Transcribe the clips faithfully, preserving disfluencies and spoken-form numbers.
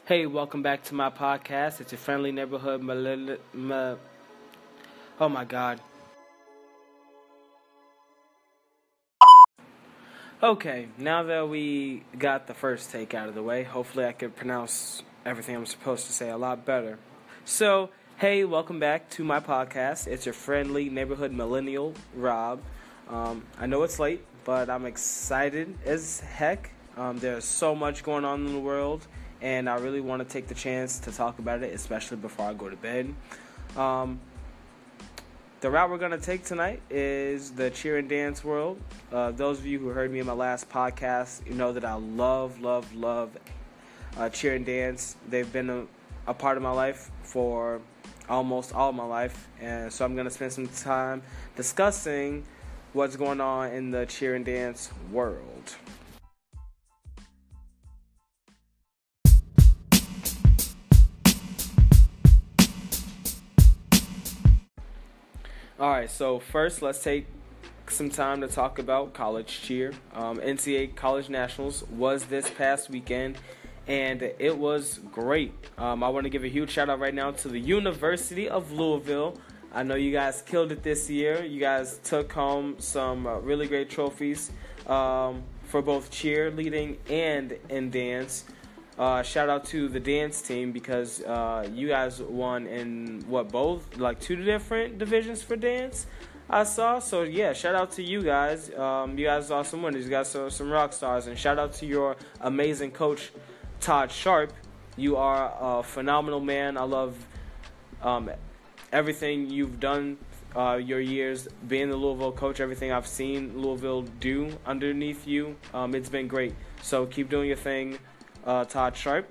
Hey, welcome back to my podcast. It's your friendly neighborhood millennial. Ma- oh my God. Okay, now that we got the first take out of the way, hopefully I can pronounce everything I'm supposed to say a lot better. So, hey, welcome back to my podcast. It's your friendly neighborhood millennial, Rob. Um, I know it's late, but I'm excited as heck. Um, there's so much going on in the world. And I really want to take the chance to talk about it, especially before I go to bed. Um, the route we're going to take tonight is the cheer and dance world. Uh, those of you who heard me in my last podcast, you know that I love, love, love uh, cheer and dance. They've been a, a part of my life for almost all of my life. And so I'm going to spend some time discussing what's going on in the cheer and dance world. All right, so first let's take some time to talk about college cheer. Um, N C A A College Nationals was this past weekend, and it was great. Um, I want to give a huge shout out right now to the University of Louisville. I know you guys killed it this year. You guys took home some uh, really great trophies um, for both cheerleading and in dance. Uh, shout out to the dance team because uh, you guys won in what both like two different divisions for dance I saw. So yeah, shout out to you guys. Um, you guys are some winners. You guys are some rock stars, and shout out to your amazing coach Todd Sharp. You are a phenomenal man. I love um, everything you've done. Uh, your years being the Louisville coach, everything I've seen Louisville do underneath you, um, it's been great. So keep doing your thing. Uh, Todd Sharp.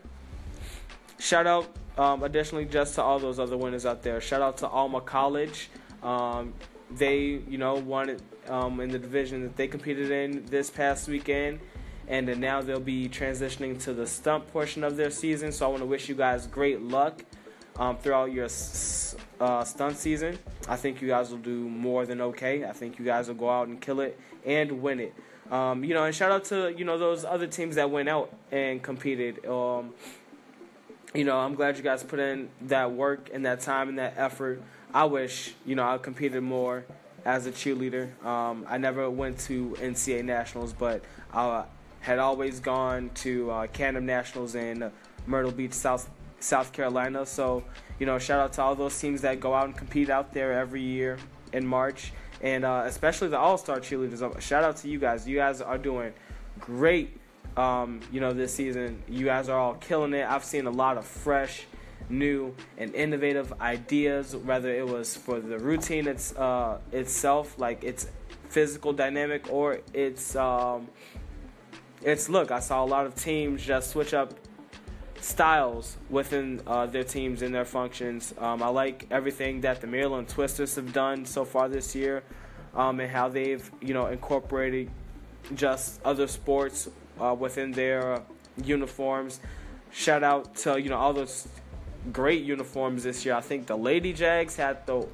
Shout out, um, additionally, just to all those other winners out there. Shout out to Alma College. Um, they, you know, won it um, in the division that they competed in this past weekend, and then now they'll be transitioning to the stunt portion of their season. So I want to wish you guys great luck um, throughout your uh, stunt season. I think you guys will do more than okay. I think you guys will go out and kill it and win it. Um, you know, and shout out to, you know, those other teams that went out and competed. Um, you know, I'm glad you guys put in that work and that time and that effort. I wish, you know, I competed more as a cheerleader. Um, I never went to N C A A Nationals, but I had always gone to uh, Camden Nationals in Myrtle Beach, South South Carolina. So, you know, shout out to all those teams that go out and compete out there every year in March. And uh, especially the all-star cheerleaders. Shout out to you guys. You guys are doing great, um, you know, this season. You guys are all killing it. I've seen a lot of fresh, new, and innovative ideas, whether it was for the routine it's, uh, itself, like its physical dynamic, or its, um, its look. I saw a lot of teams just switch up styles within uh, their teams and their functions. Um, I like everything that the Maryland Twisters have done so far this year, um, and how they've, you know, incorporated just other sports uh, within their uh, uniforms. Shout out to, you know, all those great uniforms this year. I think the Lady Jags had the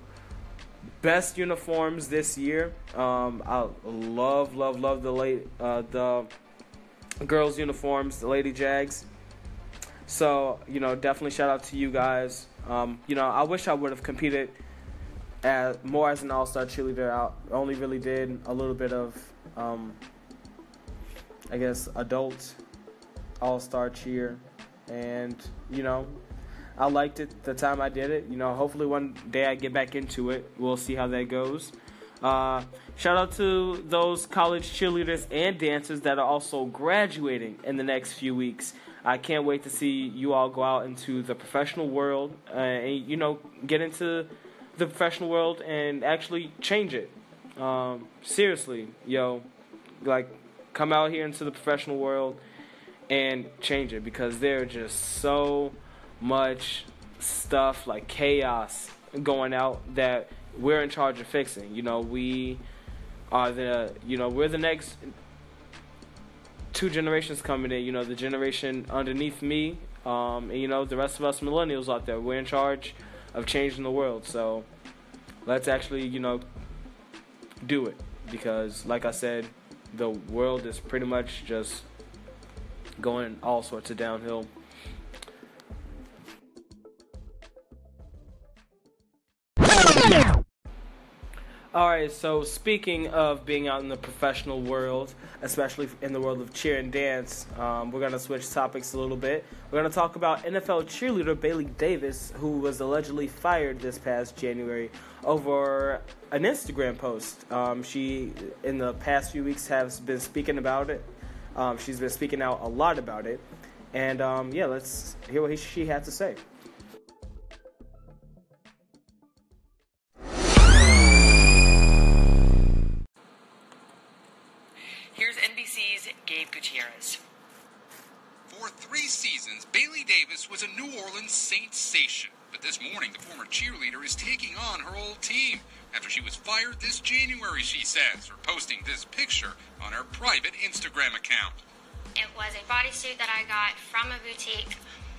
best uniforms this year. Um, I love, love, love the late uh, the girls' uniforms, the Lady Jags. So, you know, definitely shout out to you guys. Um, you know, I wish I would have competed as, more as an all-star cheerleader. I only really did a little bit of, um, I guess, adult all-star cheer. And, you know, I liked it the time I did it. You know, hopefully one day I get back into it. We'll see how that goes. Uh, shout out to those college cheerleaders and dancers that are also graduating in the next few weeks. I can't wait to see you all go out into the professional world uh, and, you know, get into the professional world and actually change it. Um, seriously, yo, like, come out here into the professional world and change it, because there's just so much stuff, like chaos going out that we're in charge of fixing. You know, we are the, you know, we're the next two generations coming in, you know, the generation underneath me, um, and, you know, the rest of us millennials out there. We're in charge of changing the world, so let's actually, you know, do it, because, like I said, the world is pretty much just going all sorts of downhill. All right, so speaking of being out in the professional world, especially in the world of cheer and dance, um, we're going to switch topics a little bit. We're going to talk about N F L cheerleader Bailey Davis, who was allegedly fired this past January over an Instagram post. Um, she, in the past few weeks, has been speaking about it. Um, she's been speaking out a lot about it. And, um, yeah, let's hear what he, she had to say. Here's N B C's Gabe Gutierrez. For three seasons, Bailey Davis was a New Orleans sensation. But this morning, the former cheerleader is taking on her old team after she was fired this January, she says, for posting this picture on her private Instagram account. It was a bodysuit that I got from a boutique,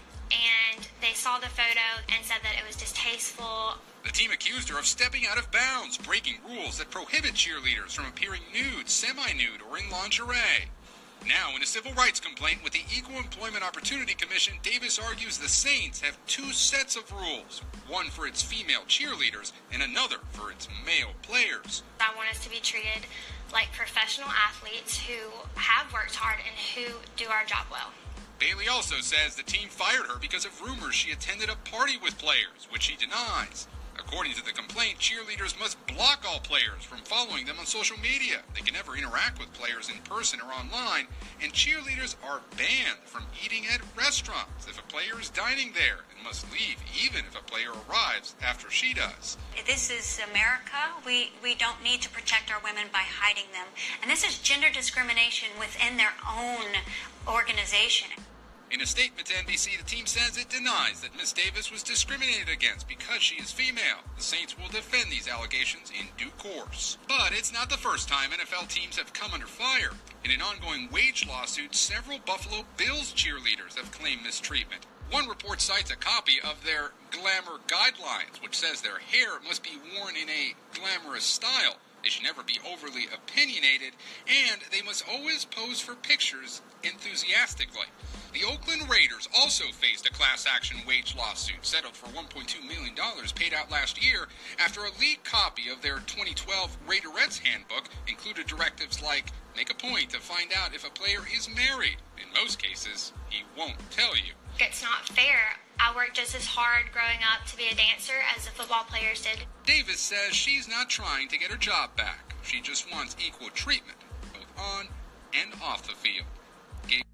and they saw the photo and said that it was distasteful. The team accused her of stepping out of bounds, breaking rules that prohibit cheerleaders from appearing nude, semi-nude, or in lingerie. Now, in a civil rights complaint with the Equal Employment Opportunity Commission, Davis argues the Saints have two sets of rules, one for its female cheerleaders and another for its male players. I want us to be treated like professional athletes who have worked hard and who do our job well. Bailey also says the team fired her because of rumors she attended a party with players, which she denies. According to the complaint, cheerleaders must block all players from following them on social media. They can never interact with players in person or online, and cheerleaders are banned from eating at restaurants if a player is dining there and must leave even if a player arrives after she does. This is America. We, we don't need to protect our women by hiding them. And this is gender discrimination within their own organization. In a statement to N B C, the team says it denies that Miss Davis was discriminated against because she is female. The Saints will defend these allegations in due course. But it's not the first time N F L teams have come under fire. In an ongoing wage lawsuit, several Buffalo Bills cheerleaders have claimed mistreatment. One report cites a copy of their glamour guidelines, which says their hair must be worn in a glamorous style. They should never be overly opinionated, and they must always pose for pictures enthusiastically. The Oakland Raiders also faced a class-action wage lawsuit settled for one point two million dollars paid out last year after a leaked copy of their twenty twelve Raiderettes handbook included directives like, make a point to find out if a player is married. In most cases, he won't tell you. It's not fair. I worked just as hard growing up to be a dancer as the football players did. Davis says she's not trying to get her job back. She just wants equal treatment, both on and off the field. Gabe-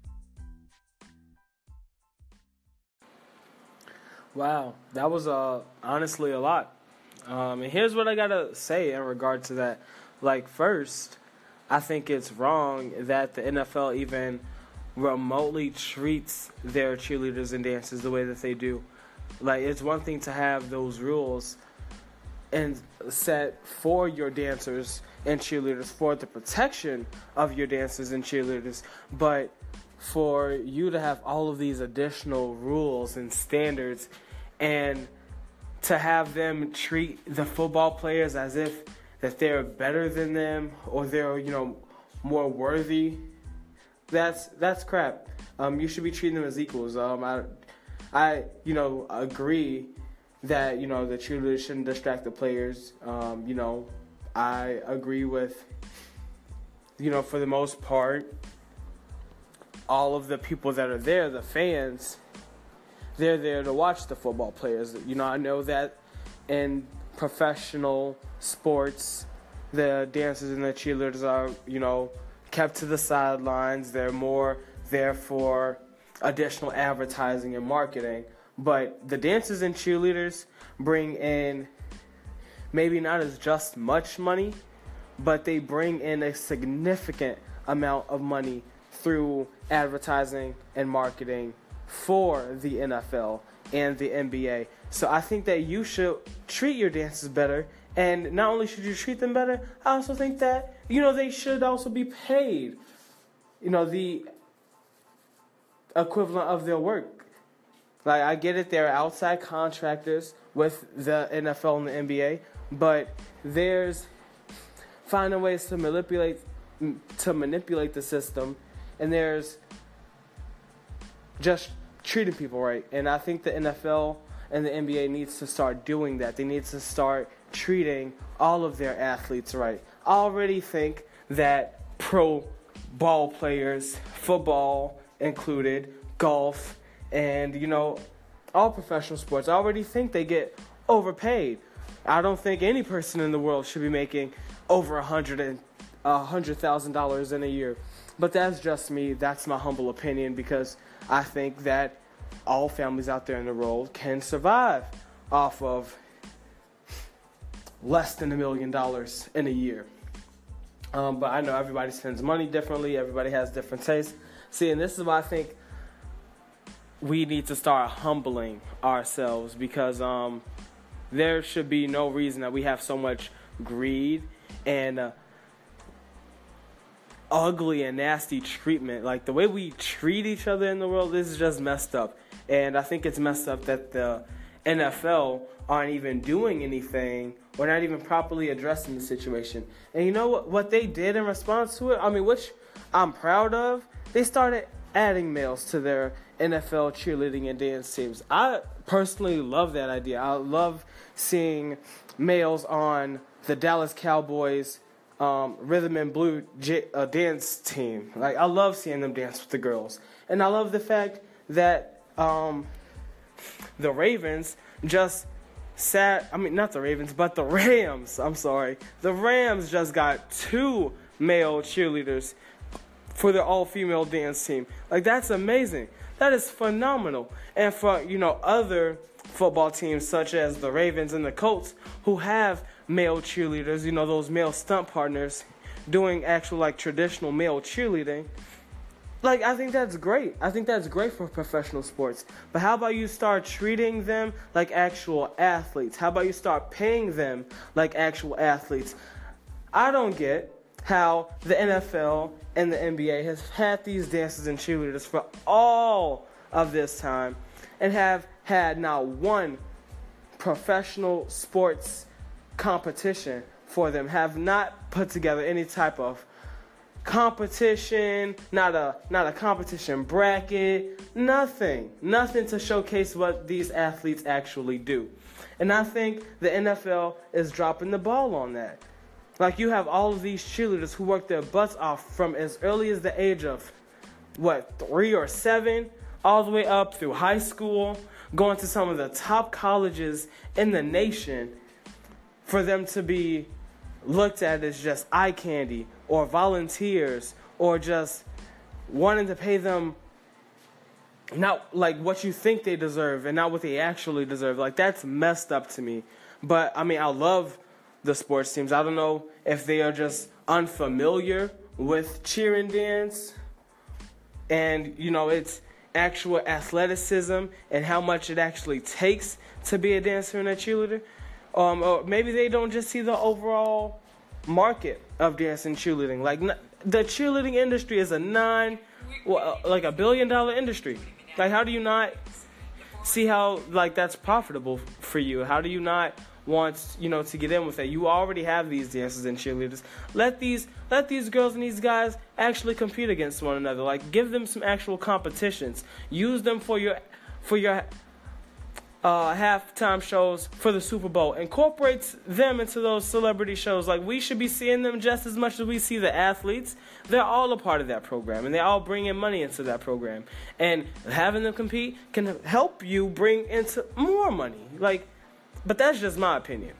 Wow, that was uh, honestly a lot. Um, and here's what I gotta say in regard to that. Like, first, I think it's wrong that the N F L even remotely treats their cheerleaders and dancers the way that they do. Like, it's one thing to have those rules and set for your dancers and cheerleaders for the protection of your dancers and cheerleaders, but for you to have all of these additional rules and standards and to have them treat the football players as if that they're better than them or they're, you know, more worthy, that's that's crap. Um, you should be treating them as equals. Um, I, I, you know, agree that, you know, the cheerleaders shouldn't distract the players. Um, you know, I agree with, you know, for the most part, all of the people that are there, the fans, they're there to watch the football players. You know, I know that in professional sports, the dancers and the cheerleaders are, you know, kept to the sidelines. They're more there for additional advertising and marketing. But the dancers and cheerleaders bring in maybe not as just much money, but they bring in a significant amount of money through advertising and marketing for the N F L and the N B A. So I think that you should treat your dancers better. And not only should you treat them better, I also think that, you know, they should also be paid, you know, the equivalent of their work. Like, I get it, they're outside contractors with the N F L and the N B A, but there's finding ways to manipulate to manipulate the system, and there's just treating people right. And I think the N F L and the N B A needs to start doing that. They need to start treating all of their athletes right. I already think that pro ball players, football included, golf, and, you know, all professional sports, I already think they get overpaid. I don't think any person in the world should be making over a hundred a hundred thousand dollars in a year. But that's just me. That's my humble opinion, because I think that all families out there in the world can survive off of less than a million dollars in a year. Um, but I know everybody spends money differently. Everybody has different tastes. See, and this is why I think we need to start humbling ourselves, because um, there should be no reason that we have so much greed and uh, ugly and nasty treatment. Like, the way we treat each other in the world, this is just messed up. And I think it's messed up that the N F L aren't even doing anything or not even properly addressing the situation. And you know what, what they did in response to it? I mean, which I'm proud of. They started adding males to their N F L cheerleading and dance teams. I personally love that idea. I love seeing males on the Dallas Cowboys um, rhythm and blue j- uh, dance team. Like, I love seeing them dance with the girls. And I love the fact that um, the Ravens just sat, I mean, not the Ravens, but the Rams, I'm sorry. The Rams just got two male cheerleaders for their all-female dance team. Like, that's amazing. That is phenomenal. And for, you know, other football teams such as the Ravens and the Colts who have male cheerleaders, you know, those male stunt partners doing actual, like, traditional male cheerleading, like, I think that's great. I think that's great for professional sports. But how about you start treating them like actual athletes? How about you start paying them like actual athletes? I don't get how the N F L and the N B A has had these dancers and cheerleaders for all of this time and have had not one professional sports competition for them, have not put together any type of competition, not a not a competition bracket, nothing. Nothing to showcase what these athletes actually do. And I think the N F L is dropping the ball on that. Like, you have all of these cheerleaders who work their butts off from as early as the age of, what, three or seven, all the way up through high school, going to some of the top colleges in the nation, for them to be looked at as just eye candy or volunteers or just wanting to pay them not like what you think they deserve and not what they actually deserve. Like, that's messed up to me. But, I mean, I love the sports teams. I don't know if they are just unfamiliar with cheer and dance and, you know, it's actual athleticism and how much it actually takes to be a dancer and a cheerleader. Um, or maybe they don't just see the overall market of dance and cheerleading. Like, n- the cheerleading industry is a nine, well, like a billion dollar industry. Like, how do you not see how, like, that's profitable for you? How do you not want, you know, to get in with that? You already have these dancers and cheerleaders. Let these, let these girls and these guys actually compete against one another. Like, give them some actual competitions. Use them for your, for your uh, halftime shows for the Super Bowl. Incorporate them into those celebrity shows. Like, we should be seeing them just as much as we see the athletes. They're all a part of that program, and they all bring in money into that program. And having them compete can help you bring into more money. Like, but that's just my opinion.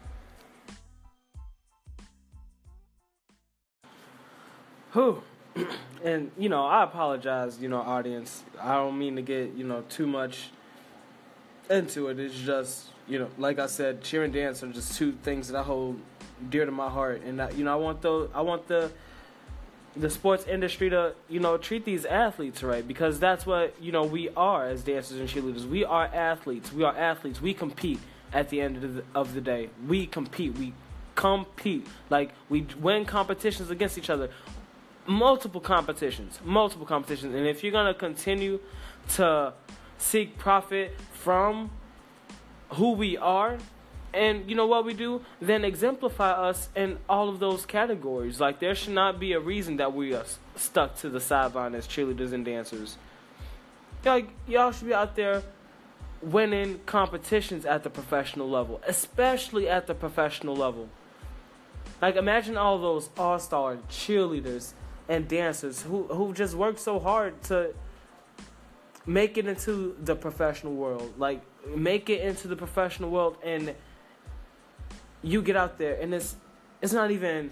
Whew. And, you know, I apologize, you know, audience. I don't mean to get, you know, too much into it. It's just, you know, like I said, cheer and dance are just two things that I hold dear to my heart. And, I, you know, I want the, I want the, the sports industry to, you know, treat these athletes right, because that's what, you know, we are as dancers and cheerleaders. We are athletes. We are athletes. We compete. At the end of the, of the day, we compete. We compete. Like, we win competitions against each other. Multiple competitions. Multiple competitions. And if you're going to continue to seek profit from who we are and, you know, what we do, then exemplify us in all of those categories. Like, there should not be a reason that we are stuck to the sideline as cheerleaders and dancers. Like, y'all should be out there winning competitions at the professional level, especially at the professional level. Like, imagine all those all-star cheerleaders and dancers who who just work so hard to make it into the professional world. Like, make it into the professional world, and you get out there, and it's it's not even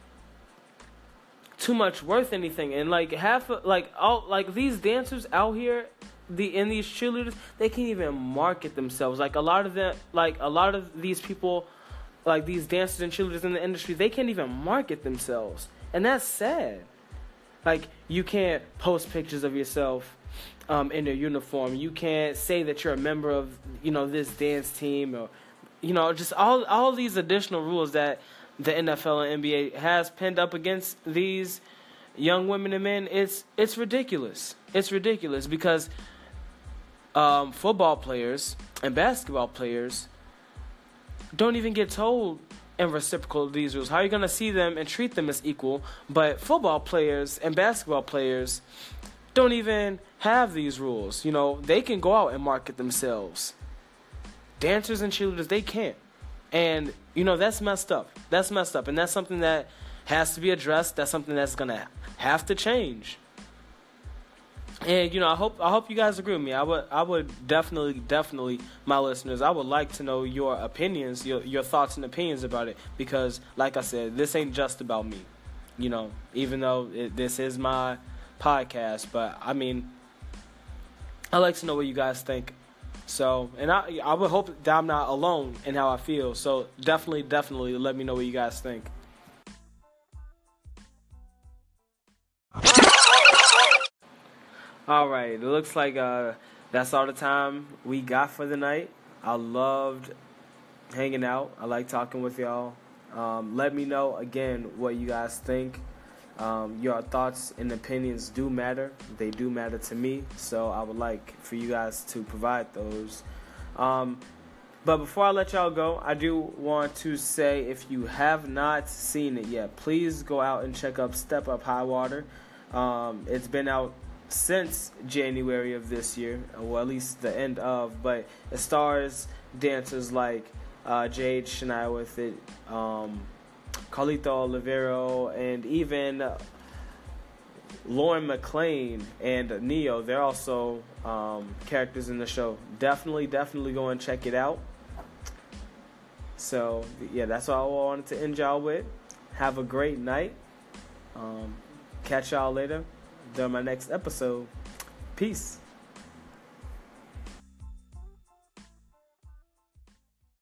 too much worth anything. And like half of, like all like these dancers out here, the in these cheerleaders, they can't even market themselves. Like a lot of them, like a lot of these people, like these dancers and cheerleaders in the industry, they can't even market themselves, and that's sad. Like, you can't post pictures of yourself um, in your uniform. You can't say that you're a member of, you know, this dance team, or, you know, just all all these additional rules that the N F L and N B A has pinned up against these young women and men. It's it's ridiculous. It's ridiculous because um, football players and basketball players don't even get told in reciprocal of these rules. How are you going to see them and treat them as equal? But football players and basketball players don't even have these rules. You know, they can go out and market themselves. Dancers and cheerleaders, they can't. And, you know, that's messed up. That's messed up. And that's something that has to be addressed. That's something that's going to have to change. And, you know, I hope I hope you guys agree with me. I would I would definitely, definitely, my listeners, I would like to know your opinions, your your thoughts and opinions about it. Because, like I said, this ain't just about me. You know, even though it, this is my podcast. But, I mean, I like to know what you guys think. So, and I I would hope that I'm not alone in how I feel. So, definitely, definitely let me know what you guys think. All right, it looks like uh, that's all the time we got for the night. I loved hanging out. I like talking with y'all. Um, let me know, again, what you guys think. Um, your thoughts and opinions do matter. They do matter to me, so I would like for you guys to provide those. Um, but before I let y'all go, I do want to say, if you have not seen it yet, please go out and check out Step Up High Water. Um, it's been out since January of this year, or at least the end of, but it stars dancers like uh, Jade Shania with it, um, Carlito Olivero, and even Lauren McLean and Neo. They're also um, characters in the show. Definitely, definitely go and check it out. So, yeah, that's all I wanted to end y'all with. Have a great night. Um, catch y'all later during my next episode. Peace.